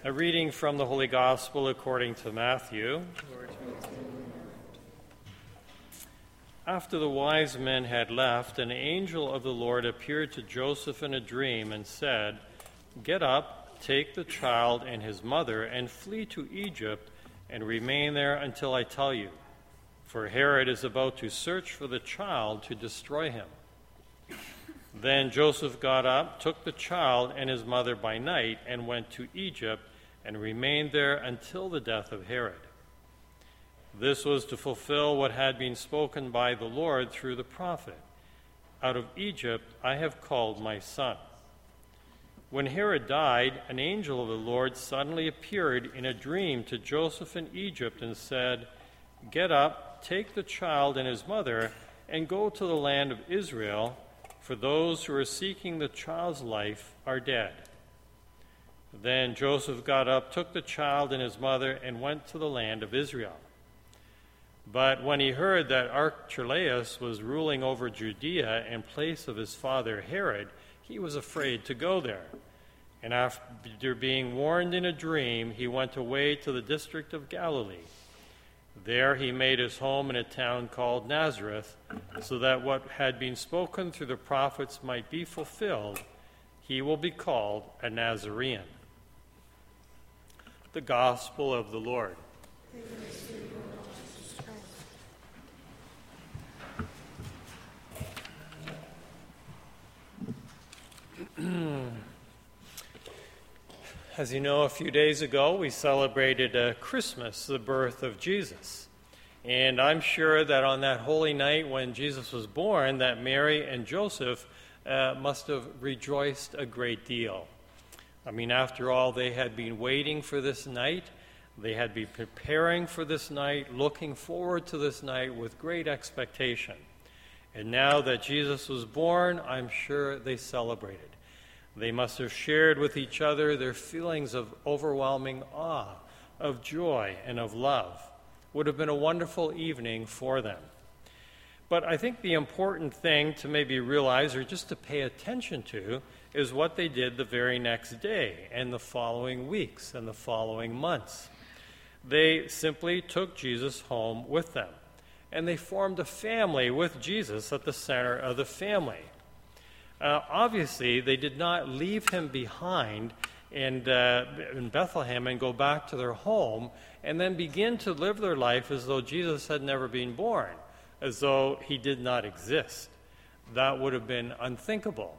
A reading from the Holy Gospel according to Matthew. After the wise men had left, an angel of the Lord appeared to Joseph in a dream and said, "Get up, take the child and his mother, and flee to Egypt, and remain there until I tell you. For Herod is about to search for the child to destroy him." Then Joseph got up, took the child and his mother by night, and went to Egypt, and remained there until the death of Herod. This was to fulfill what had been spoken by the Lord through the prophet, "Out of Egypt I have called my son." When Herod died, an angel of the Lord suddenly appeared in a dream to Joseph in Egypt and said, "Get up, take the child and his mother, and go to the land of Israel, for those who are seeking the child's life are dead." Then Joseph got up, took the child and his mother, and went to the land of Israel. But when he heard that Archelaus was ruling over Judea in place of his father Herod, he was afraid to go there. And after being warned in a dream, he went away to the district of Galilee. There he made his home in a town called Nazareth, so that what had been spoken through the prophets might be fulfilled: he will be called a Nazarene. The Gospel of the Lord. As you know, a few days ago we celebrated Christmas, the birth of Jesus. And I'm sure that on that holy night when Jesus was born, that Mary and Joseph must have rejoiced a great deal. I mean, after all, they had been waiting for this night. They had been preparing for this night, looking forward to this night with great expectation. And now that Jesus was born, I'm sure they celebrated. They must have shared with each other their feelings of overwhelming awe, of joy, and of love. Would have been a wonderful evening for them. But I think the important thing to maybe realize, or just to pay attention to, is what they did the very next day and the following weeks and the following months. They simply took Jesus home with them, and they formed a family with Jesus at the center of the family. Obviously, they did not leave him behind in Bethlehem and go back to their home and then begin to live their life as though Jesus had never been born, as though he did not exist. That would have been unthinkable.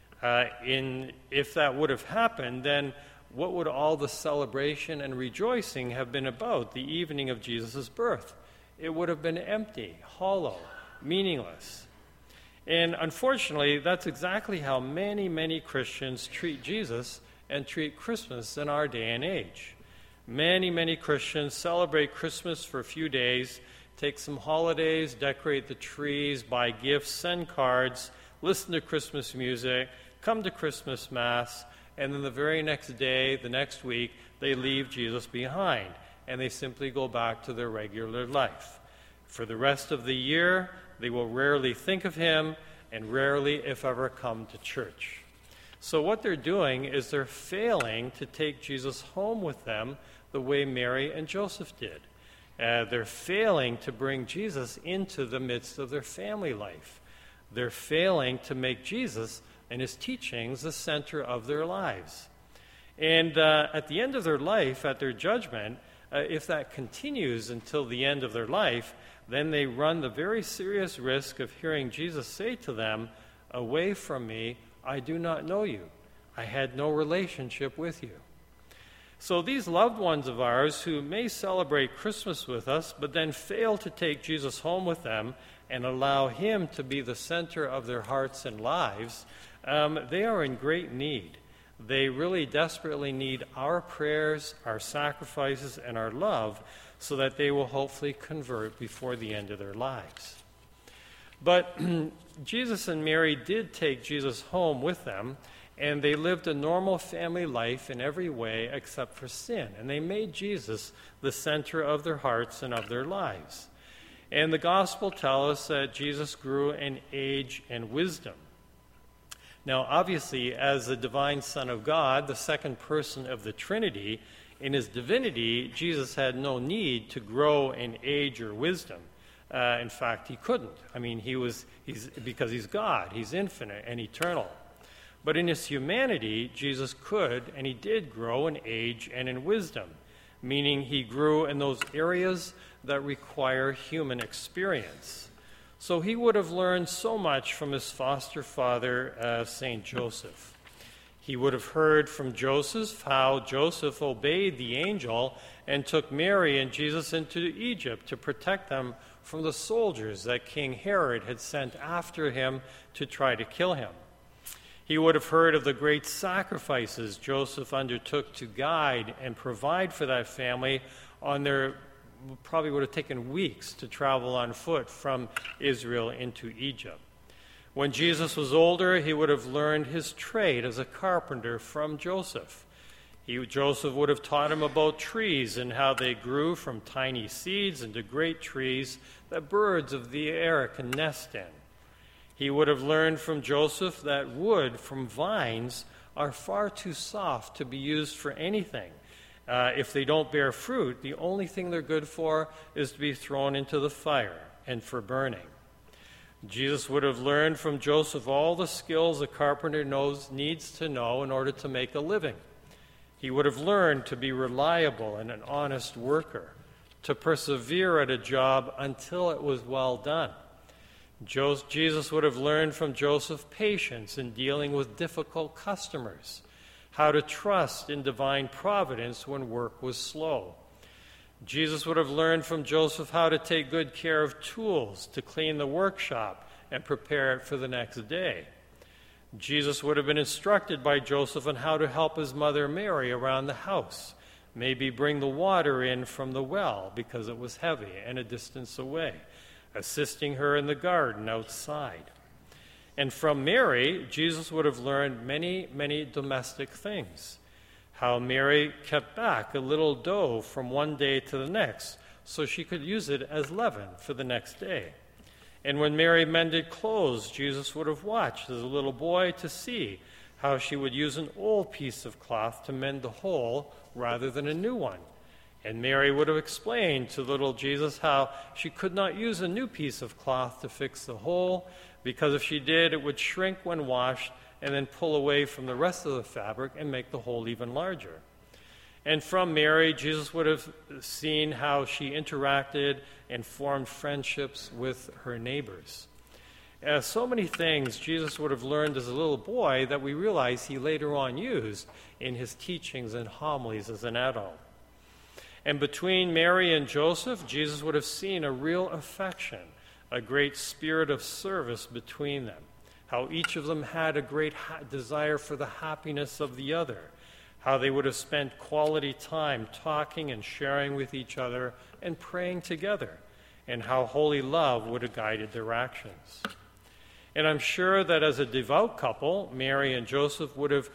If that would have happened, then what would all the celebration and rejoicing have been about the evening of Jesus' birth? It would have been empty, hollow, meaningless. And unfortunately, that's exactly how many, many Christians treat Jesus and treat Christmas in our day and age. Many, many Christians celebrate Christmas for a few days, take some holidays, decorate the trees, buy gifts, send cards, listen to Christmas music, come to Christmas Mass, and then the very next day, the next week, they leave Jesus behind, and they simply go back to their regular life. For the rest of the year, they will rarely think of him and rarely, if ever, come to church. So what they're doing is they're failing to take Jesus home with them the way Mary and Joseph did. They're failing to bring Jesus into the midst of their family life. They're failing to make Jesus and his teachings the center of their lives. And at the end of their life, at their judgment, if that continues until the end of their life, then they run the very serious risk of hearing Jesus say to them, "Away from me, I do not know you. I had no relationship with you." So these loved ones of ours who may celebrate Christmas with us, but then fail to take Jesus home with them and allow him to be the center of their hearts and lives, they are in great need. They really desperately need our prayers, our sacrifices, and our love so that they will hopefully convert before the end of their lives. But Jesus and Mary did take Jesus home with them, and they lived a normal family life in every way except for sin. And they made Jesus the center of their hearts and of their lives. And the gospel tells us that Jesus grew in age and wisdom. Now, obviously, as the divine Son of God, the second person of the Trinity, in his divinity, Jesus had no need to grow in age or wisdom. In fact, he couldn't. I mean, because he's God, he's infinite and eternal. But in his humanity, Jesus could, and he did grow in age and in wisdom, meaning he grew in those areas that require human experience. So he would have learned so much from his foster father, St. Joseph. He would have heard from Joseph how Joseph obeyed the angel and took Mary and Jesus into Egypt to protect them from the soldiers that King Herod had sent after him to try to kill him. He would have heard of the great sacrifices Joseph undertook to guide and provide for that family on their probably would have taken weeks to travel on foot from Israel into Egypt. When Jesus was older, he would have learned his trade as a carpenter from Joseph. Joseph would have taught him about trees and how they grew from tiny seeds into great trees that birds of the air can nest in. He would have learned from Joseph that wood from vines are far too soft to be used for anything. If they don't bear fruit, the only thing they're good for is to be thrown into the fire and for burning. Jesus would have learned from Joseph all the skills a carpenter needs to know in order to make a living. He would have learned to be reliable and an honest worker, to persevere at a job until it was well done. Jesus would have learned from Joseph patience in dealing with difficult customers, how to trust in divine providence when work was slow. Jesus would have learned from Joseph how to take good care of tools, to clean the workshop and prepare it for the next day. Jesus would have been instructed by Joseph on how to help his mother Mary around the house, maybe bring the water in from the well because it was heavy and a distance away, assisting her in the garden outside. And from Mary, Jesus would have learned many, many domestic things. How Mary kept back a little dough from one day to the next so she could use it as leaven for the next day. And when Mary mended clothes, Jesus would have watched as a little boy to see how she would use an old piece of cloth to mend the hole rather than a new one. And Mary would have explained to little Jesus how she could not use a new piece of cloth to fix the hole, because if she did, it would shrink when washed and then pull away from the rest of the fabric and make the hole even larger. And from Mary, Jesus would have seen how she interacted and formed friendships with her neighbors. So many things Jesus would have learned as a little boy that we realize he later on used in his teachings and homilies as an adult. And between Mary and Joseph, Jesus would have seen a real affection, a great spirit of service between them, how each of them had a great desire for the happiness of the other, how they would have spent quality time talking and sharing with each other and praying together, and how holy love would have guided their actions. And I'm sure that as a devout couple, Mary and Joseph would have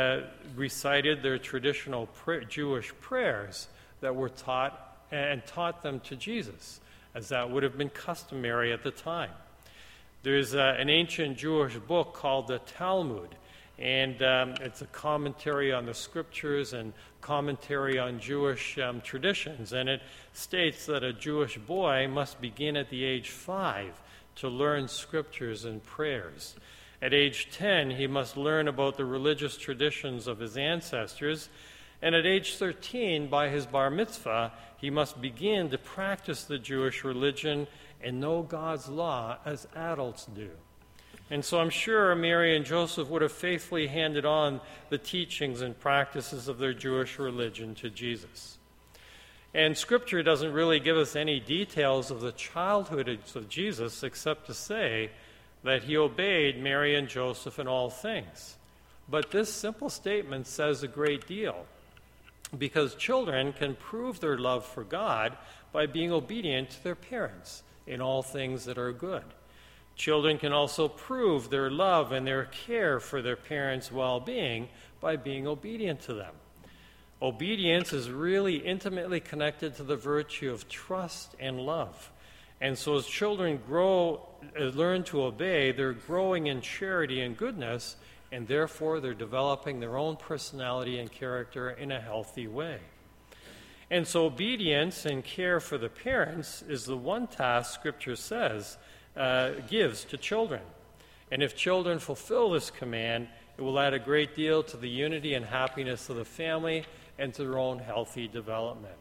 recited their traditional Jewish prayers that were taught them to Jesus, as that would have been customary at the time. There's an ancient Jewish book called the Talmud, and it's a commentary on the scriptures and commentary on Jewish traditions, and it states that a Jewish boy must begin at the age 5 to learn scriptures and prayers. At age 10, he must learn about the religious traditions of his ancestors, and at age 13, by his bar mitzvah, he must begin to practice the Jewish religion and know God's law as adults do. And so I'm sure Mary and Joseph would have faithfully handed on the teachings and practices of their Jewish religion to Jesus. And Scripture doesn't really give us any details of the childhood of Jesus except to say that he obeyed Mary and Joseph in all things. But this simple statement says a great deal, because children can prove their love for God by being obedient to their parents in all things that are good. Children can also prove their love and their care for their parents' well-being by being obedient to them. Obedience is really intimately connected to the virtue of trust and love. And so as children learn to obey, they're growing in charity and goodness, and therefore they're developing their own personality and character in a healthy way. And so obedience and care for the parents is the one task Scripture says gives to children. And if children fulfill this command, it will add a great deal to the unity and happiness of the family and to their own healthy development.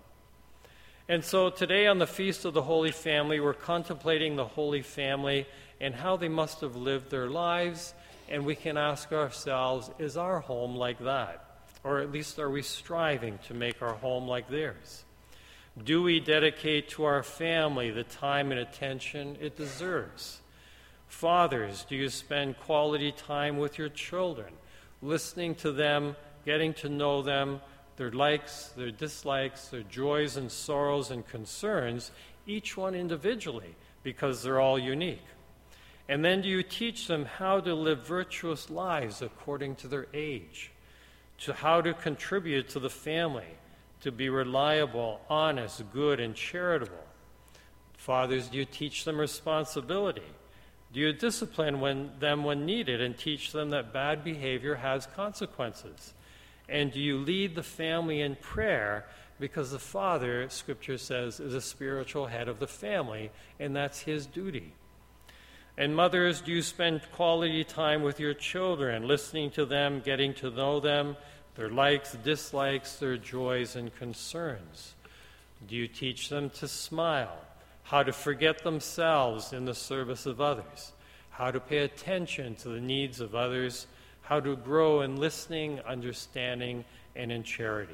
And so today on the Feast of the Holy Family, we're contemplating the Holy Family and how they must have lived their lives, and we can ask ourselves, is our home like that? Or at least are we striving to make our home like theirs? Do we dedicate to our family the time and attention it deserves? Fathers, do you spend quality time with your children, listening to them, getting to know them, their likes, their dislikes, their joys and sorrows and concerns, each one individually, because they're all unique? And then do you teach them how to live virtuous lives according to their age, to how to contribute to the family, to be reliable, honest, good, and charitable? Fathers, do you teach them responsibility? Do you discipline them when needed and teach them that bad behavior has consequences? And do you lead the family in prayer, because the father, Scripture says, is a spiritual head of the family, and that's his duty? And mothers, do you spend quality time with your children, listening to them, getting to know them, their likes, dislikes, their joys and concerns? Do you teach them to smile, how to forget themselves in the service of others, how to pay attention to the needs of others, how to grow in listening, understanding, and in charity?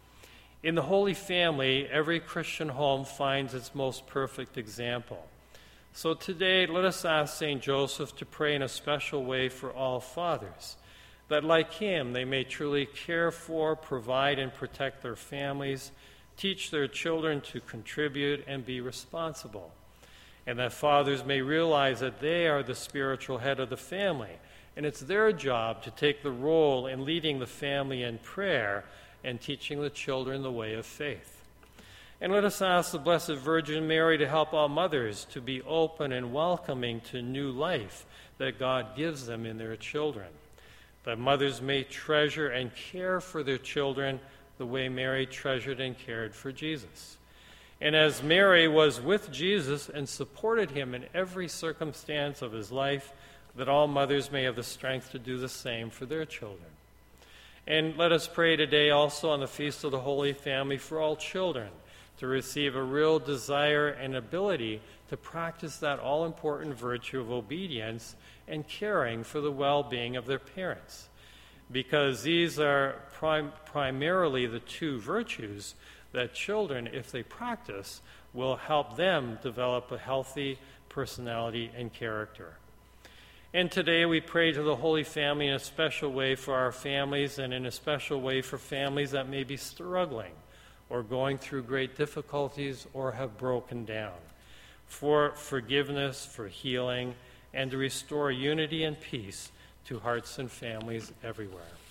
In the Holy Family, every Christian home finds its most perfect example. So today, let us ask St. Joseph to pray in a special way for all fathers, that like him, they may truly care for, provide, and protect their families, teach their children to contribute and be responsible, and that fathers may realize that they are the spiritual head of the family, and it's their job to take the role in leading the family in prayer and teaching the children the way of faith. And let us ask the Blessed Virgin Mary to help all mothers to be open and welcoming to new life that God gives them in their children, that mothers may treasure and care for their children the way Mary treasured and cared for Jesus. And as Mary was with Jesus and supported him in every circumstance of his life, that all mothers may have the strength to do the same for their children. And let us pray today also on the Feast of the Holy Family for all children to receive a real desire and ability to practice that all-important virtue of obedience and caring for the well-being of their parents, because these are primarily the two virtues that children, if they practice, will help them develop a healthy personality and character. And today we pray to the Holy Family in a special way for our families, and in a special way for families that may be struggling or going through great difficulties or have broken down, for forgiveness, for healing, and to restore unity and peace to hearts and families everywhere.